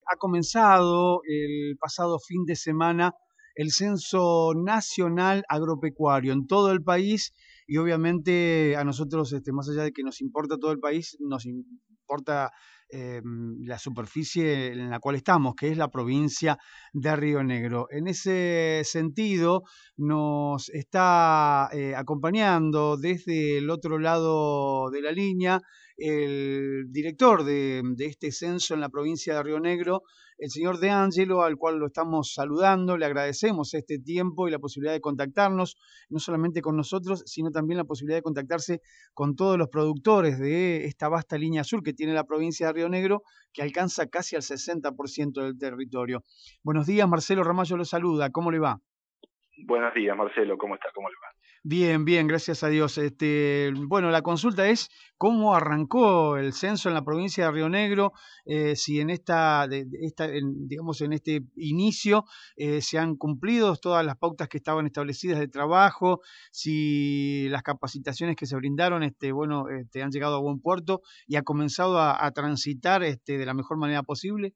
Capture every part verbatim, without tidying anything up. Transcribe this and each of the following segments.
ha comenzado el pasado fin de semana el Censo Nacional Agropecuario en todo el país y obviamente a nosotros, este, más allá de que nos importa todo el país, nos importa eh, la superficie en la cual estamos, que es la provincia de Río Negro. En ese sentido, nos está eh, acompañando desde el otro lado de la línea el director de, de este censo en la provincia de Río Negro, el señor De Angelo, al cual lo estamos saludando. Le agradecemos este tiempo y la posibilidad de contactarnos, no solamente con nosotros, sino también la posibilidad de contactarse con todos los productores de esta vasta línea sur que tiene la provincia de Río Negro, que alcanza casi al sesenta por ciento del territorio. Buenos días, Marcelo Ramallo lo saluda. ¿Cómo le va? Buenos días, Marcelo, ¿cómo está? ¿Cómo le va? Bien, bien, gracias a Dios. Este, bueno, la consulta es cómo arrancó el censo en la provincia de Río Negro, eh, si en esta, de, de esta en, digamos, en este inicio eh, se han cumplido todas las pautas que estaban establecidas de trabajo, si las capacitaciones que se brindaron, este, bueno, este, han llegado a buen puerto y ha comenzado a, a transitar, este, de la mejor manera posible.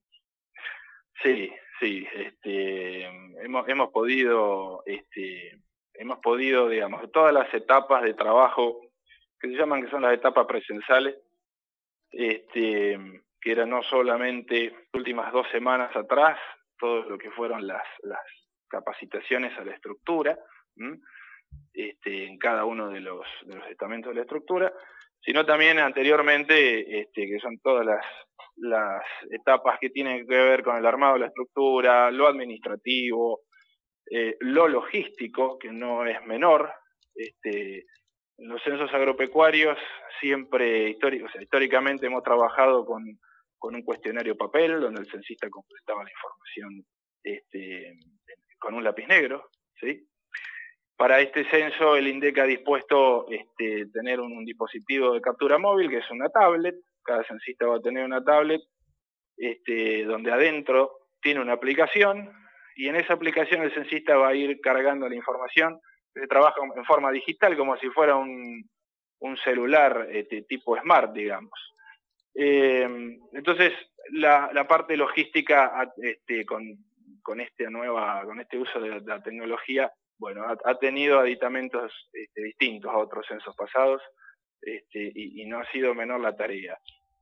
Sí, sí, este, hemos, hemos podido, este, hemos podido, digamos, todas las etapas de trabajo que se llaman, que son las etapas presenciales, este, que eran no solamente las últimas dos semanas atrás, todo lo que fueron las, las capacitaciones a la estructura, ¿m? Este, en cada uno de los, de los estamentos de la estructura, sino también anteriormente, este, que son todas las, las etapas que tienen que ver con el armado de la estructura, lo administrativo, eh, lo logístico, que no es menor. Este, en los censos agropecuarios siempre, histórico, o sea, históricamente hemos trabajado con, con un cuestionario papel, donde el censista completaba la información este, con un lápiz negro, ¿sí? Para este censo, el INDEC ha dispuesto este, tener un, un dispositivo de captura móvil, que es una tablet. Cada censista va a tener una tablet, este, donde adentro tiene una aplicación, y en esa aplicación el censista va a ir cargando la información. Se trabaja en forma digital, como si fuera un, un celular este, tipo smart, digamos. Eh, entonces, la, la parte logística este, con, con, esta nueva, con este uso de la, de la tecnología, bueno, ha, ha tenido aditamentos este, distintos a otros censos pasados, este, y, y no ha sido menor la tarea.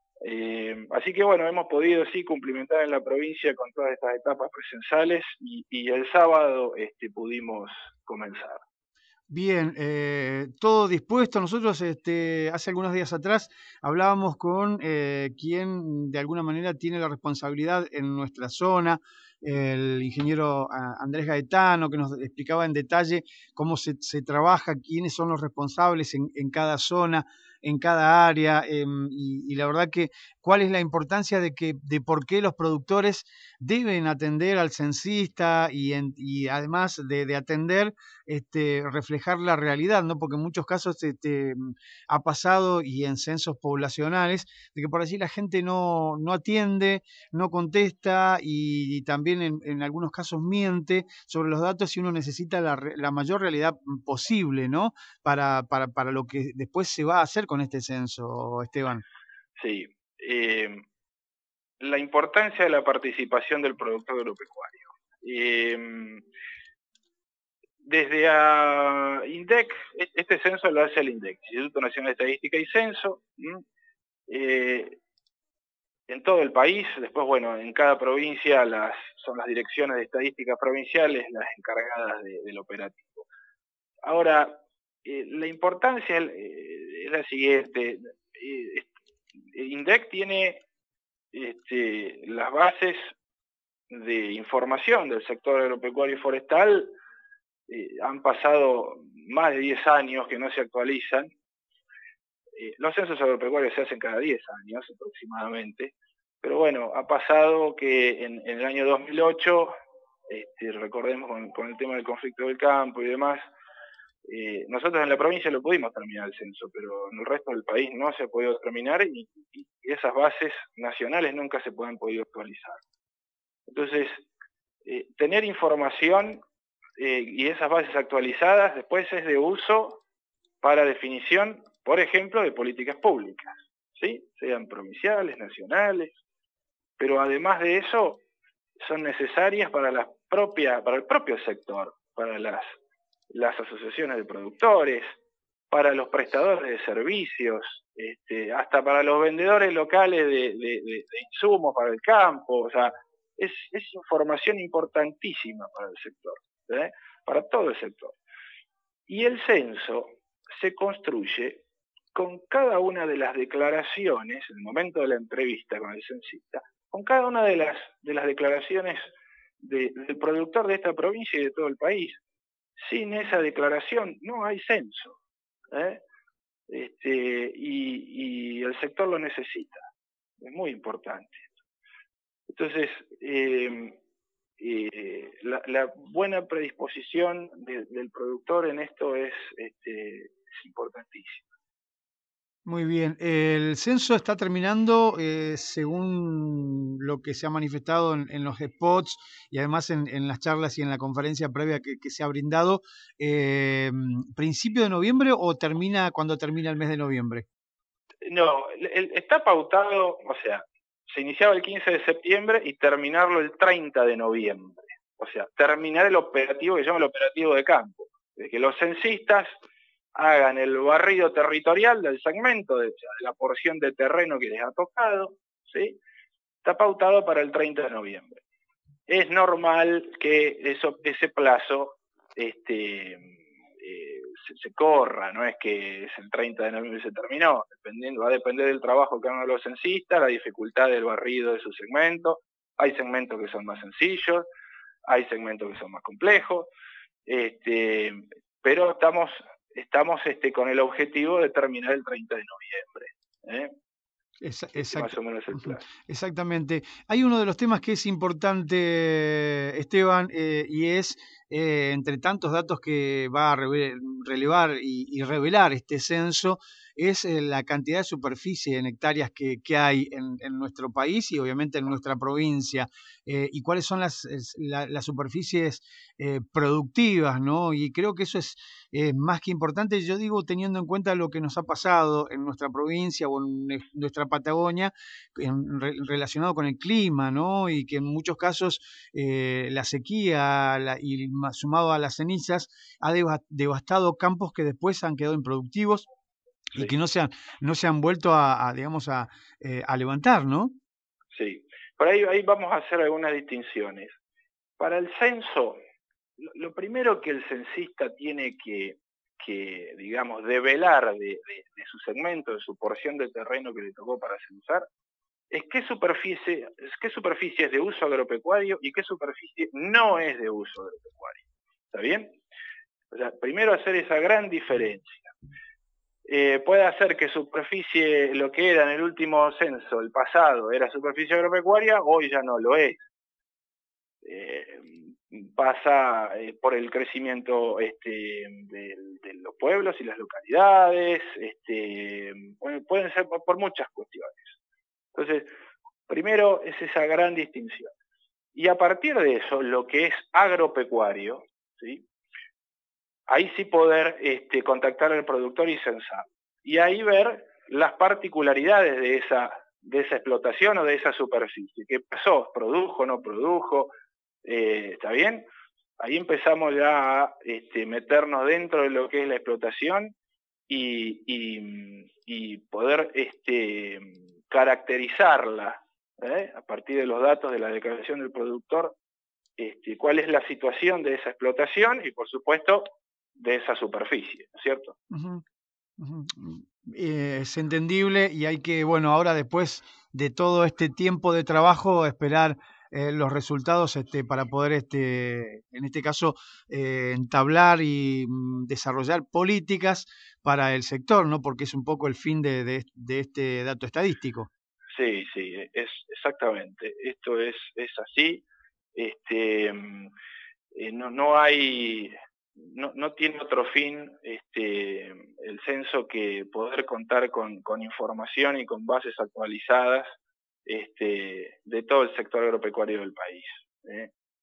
Eh, así que bueno, hemos podido sí cumplimentar en la provincia con todas estas etapas presenciales, y, y el sábado este, pudimos comenzar. Bien, eh, todo dispuesto. Nosotros este, hace algunos días atrás hablábamos con eh, quien de alguna manera tiene la responsabilidad en nuestra zona, el ingeniero Andrés Gaetano, que nos explicaba en detalle cómo se, se trabaja, quiénes son los responsables en, en cada zona, en cada área, eh, y, y la verdad que cuál es la importancia de que de por qué los productores deben atender al censista y, en, y además de, de atender, este, reflejar la realidad, ¿no? Porque en muchos casos este, ha pasado, y en censos poblacionales, de que por allí la gente no, no atiende, no contesta y, y también en, en algunos casos miente sobre los datos, y uno necesita la, la mayor realidad posible, ¿no? Para, para, para lo que después se va a hacer con este censo, Esteban. Sí. Eh, la importancia de la participación del productor agropecuario. Eh, desde a INDEC, este censo lo hace el INDEC, Instituto Nacional de Estadística y Censo, eh, en todo el país. Después, bueno, en cada provincia las, son las direcciones de estadísticas provinciales las encargadas de, del operativo. Ahora, eh, la importancia eh, es la siguiente. Eh, INDEC tiene este, las bases de información del sector agropecuario y forestal. Eh, han pasado más de diez años que no se actualizan. Eh, los censos agropecuarios se hacen cada diez años aproximadamente, pero bueno, ha pasado que en, en el año dos mil ocho, este, recordemos con, con el tema del conflicto del campo y demás, eh, nosotros en la provincia lo pudimos terminar el censo, pero en el resto del país no se ha podido terminar, y, y esas bases nacionales nunca se han podido actualizar. Entonces, eh, tener información eh, y esas bases actualizadas después es de uso para definición, por ejemplo, de políticas públicas, ¿sí? Sean provinciales, nacionales. pero además de eso son necesarias para la propia, para el propio sector, para las, las asociaciones de productores, para los prestadores de servicios, este, hasta para los vendedores locales de, de, de, de insumos para el campo. O sea, es, es información importantísima para el sector, ¿eh? Para todo el sector. Y el censo se construye con cada una de las declaraciones, en el momento de la entrevista con el censista, con cada una de las, de las declaraciones de, del productor de esta provincia y de todo el país. Sin esa declaración no hay censo, ¿eh? Este, y, y el sector lo necesita, es muy importante. Entonces, eh, eh, la, la buena predisposición de, del productor en esto es, este, es importantísima. Muy bien. El censo está terminando, eh, según lo que se ha manifestado en, en los spots y además en, en, las charlas y en la conferencia previa que, que se ha brindado, eh, ¿principio de noviembre o termina cuando termina el mes de noviembre? No, el, está pautado, o sea, se iniciaba el quince de septiembre y terminarlo el treinta de noviembre. O sea, terminar el operativo que se llama el operativo de campo. De que los censistas hagan el barrido territorial del segmento, de, de la porción de terreno que les ha tocado, ¿sí? Está pautado para el treinta de noviembre. Es normal que eso, ese plazo este, eh, se, se corra, no es que es el treinta de noviembre y se terminó, dependiendo, va a depender del trabajo que hagan los censistas, la dificultad del barrido de su segmento. Hay segmentos que son más sencillos, hay segmentos que son más complejos, este, pero estamos, estamos este, con el objetivo de terminar el treinta de noviembre. ¿eh? Exacto. Más o menos el plazo. Exactamente. Hay uno de los temas que es importante, Esteban, eh, y es, eh, entre tantos datos que va a relevar y, y revelar este censo, es eh, la cantidad de superficie en hectáreas que, que hay en, en nuestro país y obviamente en nuestra provincia, eh, y cuáles son las, la, las superficies eh, productivas, ¿no? Y creo que eso es eh, más que importante, yo digo, teniendo en cuenta lo que nos ha pasado en nuestra provincia o en nuestra Patagonia, en, re, relacionado con el clima, ¿no? Y que en muchos casos eh, la sequía la, y sumado a las cenizas ha deva, devastado campos que después han quedado improductivos y sí. que no se han, no se han vuelto a, a digamos, a, eh, a levantar, ¿no? Sí, por ahí, ahí vamos a hacer algunas distinciones. Para el censo, lo, lo primero que el censista tiene que, que digamos, develar de, de, de su segmento, de su porción de terreno que le tocó para censar, es qué superficie, qué superficie es de uso agropecuario y qué superficie no es de uso agropecuario. ¿Está bien? O sea, primero hacer esa gran diferencia. Eh, puede hacer que superficie, lo que era en el último censo, el pasado, era superficie agropecuaria, hoy ya no lo es. Eh, pasa eh, por el crecimiento este, de, de los pueblos y las localidades, este, pueden ser por, por muchas cuestiones. Entonces, primero es esa gran distinción. Y a partir de eso, lo que es agropecuario, ¿sí? Ahí sí poder este, contactar al productor y censar. Y ahí ver las particularidades de esa, de esa explotación o de esa superficie. ¿Qué pasó? ¿Produjo, no produjo? Eh, ¿Está bien? Ahí empezamos ya a este, meternos dentro de lo que es la explotación y, y, y poder este, caracterizarla, ¿eh? A partir de los datos de la declaración del productor, este, cuál es la situación de esa explotación y, por supuesto, de esa superficie, ¿no es cierto? Uh-huh. Uh-huh. Eh, es entendible y hay que, bueno, ahora después de todo este tiempo de trabajo, esperar eh, los resultados este, para poder, este, en este caso, eh, entablar y mm, desarrollar políticas para el sector, ¿no? Porque es un poco el fin de, de, de este dato estadístico. Sí, sí, es exactamente. Esto es, es así. Este, eh, no, no hay... No, no tiene otro fin este, el censo que poder contar con, con información y con bases actualizadas este, de todo el sector agropecuario del país. ¿eh?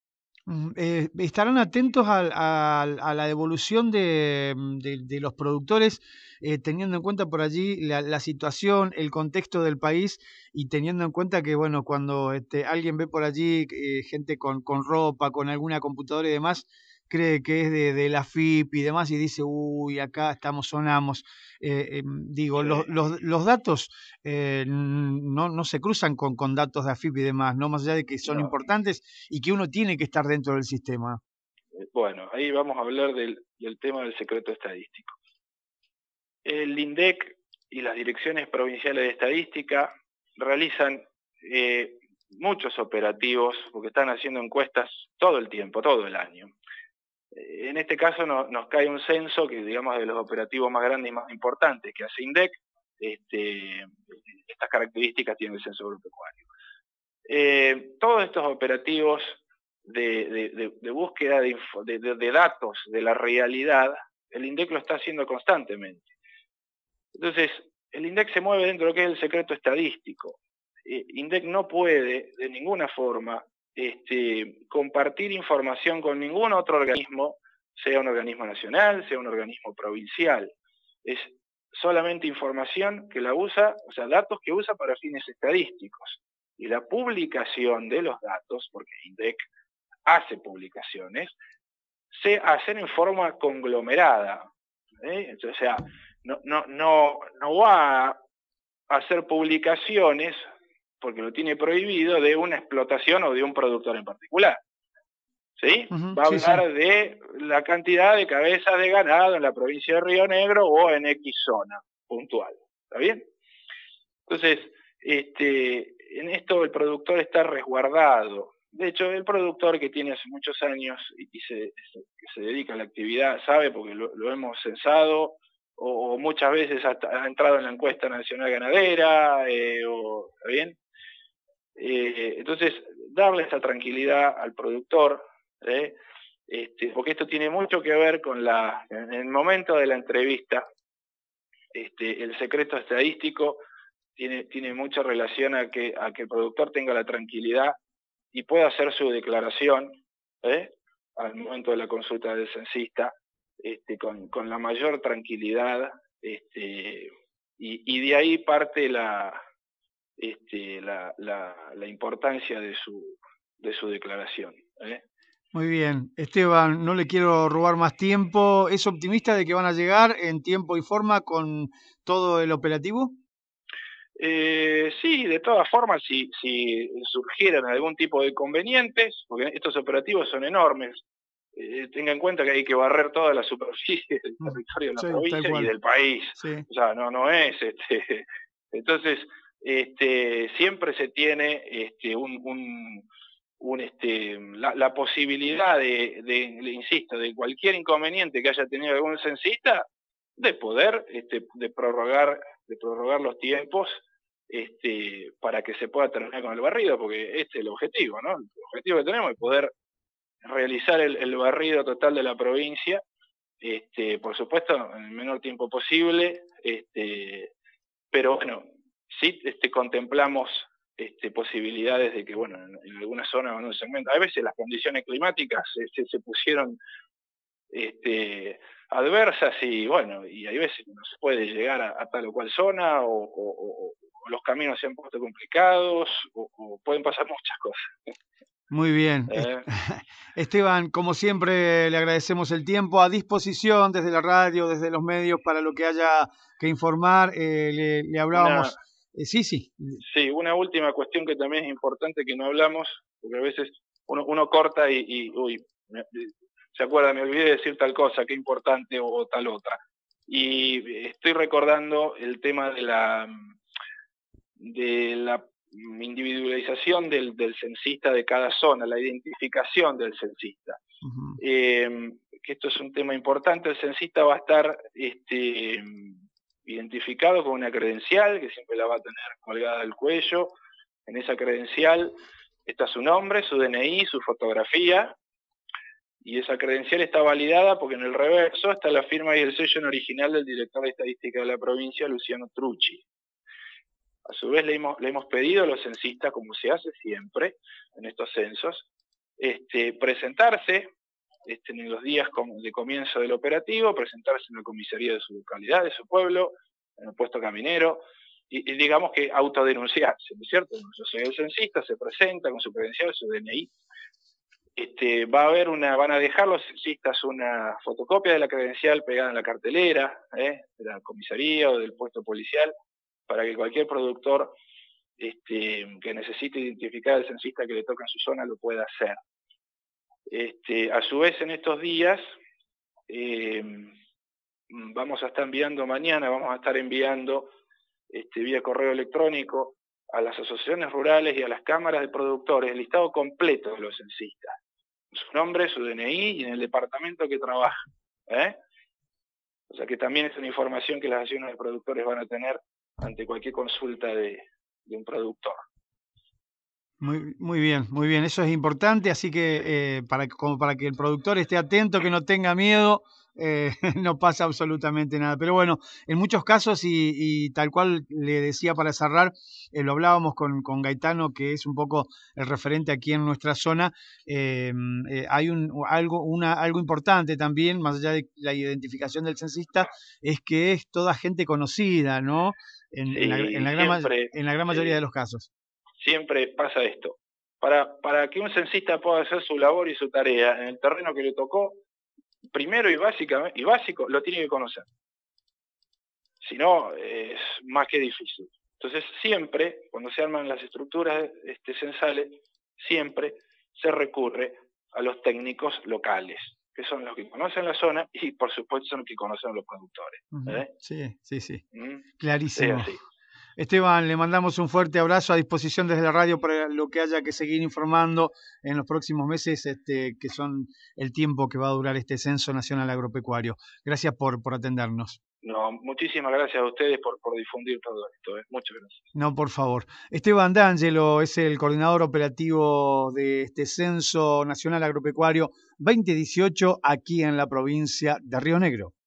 Mm, eh, ¿estarán atentos al- al- a, la evolución de, mm, de- de los productores, eh, teniendo en cuenta por allí la, la situación, el contexto del país y teniendo en cuenta que, bueno, cuando este, alguien ve por allí eh, gente con, con ropa, con alguna computadora y demás, cree que es de, de la F I P y demás y dice, uy, acá estamos, sonamos. Eh, em, digo, Sí, los, los, los datos eh, no, no se cruzan con, con datos de A F I P y demás, no más allá de que son no. importantes y que uno tiene que estar dentro del sistema. Eh, Bueno, ahí vamos a hablar del, del tema del secreto estadístico. El INDEC y las direcciones provinciales de estadística realizan eh, muchos operativos porque están haciendo encuestas todo el tiempo, todo el año. Eh, en este caso no, nos cae un censo que digamos de los operativos más grandes y más importantes que hace INDEC. Este, estas características tiene el censo agropecuario. Eh, todos estos operativos de, de, de, de búsqueda de, info, de, de datos de la realidad, el INDEC lo está haciendo constantemente. Entonces, el INDEC se mueve dentro de lo que es el secreto estadístico. Eh, INDEC no puede, de ninguna forma, este, compartir información con ningún otro organismo, sea un organismo nacional, sea un organismo provincial. Es solamente información que la usa, o sea, datos que usa para fines estadísticos. Y la publicación de los datos, porque INDEC hace publicaciones, se hacen en forma conglomerada. ¿eh? O sea, no, no, no, no va a hacer publicaciones, porque lo tiene prohibido, de una explotación o de un productor en particular. ¿Sí? Ujú, Va a sí, sí. hablar de la cantidad de cabezas de ganado en la provincia de Río Negro o en X zona puntual. ¿Está bien? Entonces, este, en esto el productor está resguardado. De hecho, el productor que tiene hace muchos años y, y se, se, que se dedica a la actividad sabe, porque lo, lo hemos censado, o, o muchas veces ha, ha, entrado en la encuesta nacional ganadera, eh, o, ¿está bien? Eh, entonces, darle esa tranquilidad al productor, ¿eh? este, porque esto tiene mucho que ver con la, en el momento de la entrevista, este, el secreto estadístico tiene, tiene mucha relación a que, a que el productor tenga la tranquilidad y pueda hacer su declaración ¿eh? al momento de la consulta del censista este, con, con la mayor tranquilidad este, y, y de ahí parte la, este, la, la, la importancia de su, de su declaración. ¿eh? Muy bien. Esteban, no le quiero robar más tiempo. ¿Es optimista de que van a llegar en tiempo y forma con todo el operativo? Eh, sí, de todas formas, si, si surgieran algún tipo de inconvenientes, porque estos operativos son enormes, eh, tenga en cuenta que hay que barrer toda la superficie del Mm, territorio de la sí, tal provincia y cual. del país. Sí. O sea, no, no es, este, entonces, este, siempre se tiene este, un, un, un este, la, la posibilidad de, de, le insisto, de cualquier inconveniente que haya tenido algún censista, de poder, este, de prorrogar, de prorrogar los tiempos este, para que se pueda terminar con el barrido, porque este es el objetivo, ¿no? El objetivo que tenemos es poder realizar el, el barrido total de la provincia, este, por supuesto, en el menor tiempo posible, este, pero bueno, sí este, contemplamos este, posibilidades de que, bueno, en, en algunas zonas o en un segmento, a veces las condiciones climáticas se, se, se pusieron este, adversas y bueno, y hay veces que no se puede llegar a, a tal o cual zona o, o, o, o los caminos se han puesto complicados o, o pueden pasar muchas cosas. Muy bien. ¿Eh? Esteban, como siempre, le agradecemos el tiempo a disposición desde la radio, desde los medios, para lo que haya que informar. Eh, le, le Una, hablábamos. Eh, sí, sí. sí, una última cuestión que también es importante que no hablamos, porque a veces uno, uno corta y, y uy, me, se acuerda, me olvidé de decir tal cosa, qué importante o, o tal otra. Y estoy recordando el tema de la de la individualización del, del censista de cada zona, la identificación del censista. Uh-huh. Eh, que esto es un tema importante, el censista va a estar este, identificado con una credencial, que siempre la va a tener colgada del cuello. En esa credencial está su nombre, su D N I, su fotografía, y esa credencial está validada porque en el reverso está la firma y el sello original del director de estadística de la provincia, Luciano Trucci. A su vez le hemos, le hemos pedido a los censistas, como se hace siempre en estos censos, este, presentarse este, en los días de comienzo del operativo, presentarse en la comisaría de su localidad, de su pueblo, en el puesto caminero, y, y digamos que autodenunciarse, ¿no es cierto? Yo soy el censista, se presenta con su credencial, su D N I, este, va a haber una, van a dejar los censistas una fotocopia de la credencial pegada en la cartelera, ¿eh? de la comisaría o del puesto policial, para que cualquier productor este, que necesite identificar al censista que le toca en su zona lo pueda hacer. Este, a su vez, en estos días, eh, vamos a estar enviando mañana, vamos a estar enviando este, vía correo electrónico a las asociaciones rurales y a las cámaras de productores el listado completo de los censistas. Su nombre, su D N I y en el departamento que trabaja. ¿eh? O sea que también es una información que las asociaciones de productores van a tener ante cualquier consulta de, de un productor. Muy, muy bien, muy bien, eso es importante, así que eh, para, como para que el productor esté atento, que no tenga miedo, eh, no pasa absolutamente nada. Pero bueno, en muchos casos, y, y tal cual le decía para cerrar, eh, lo hablábamos con, con Gaetano, que es un poco el referente aquí en nuestra zona, eh, eh, hay un, algo, una, algo importante también, más allá de la identificación del censista, es que es toda gente conocida, ¿no? En, Sí, en, la, en, la, gran, siempre, en la gran mayoría sí, de los casos. Siempre pasa esto. Para, para que un censista pueda hacer su labor y su tarea en el terreno que le tocó, primero y, básicamente, y básico, lo tiene que conocer. Si no, es más que difícil. Entonces, siempre, cuando se arman las estructuras este, censales, siempre se recurre a los técnicos locales, que son los que conocen la zona y, por supuesto, son los que conocen a los productores. ¿eh? Sí, sí, sí. ¿Mm? Clarísimo. Sí, Esteban, le mandamos un fuerte abrazo, a disposición desde la radio para lo que haya que seguir informando en los próximos meses, este, que son el tiempo que va a durar este Censo Nacional Agropecuario. Gracias por, por atendernos. No, muchísimas gracias a ustedes por, por difundir todo esto. ¿eh? Muchas gracias. No, por favor. Esteban D'Angelo es el coordinador operativo de este Censo Nacional Agropecuario veinte dieciocho aquí en la provincia de Río Negro.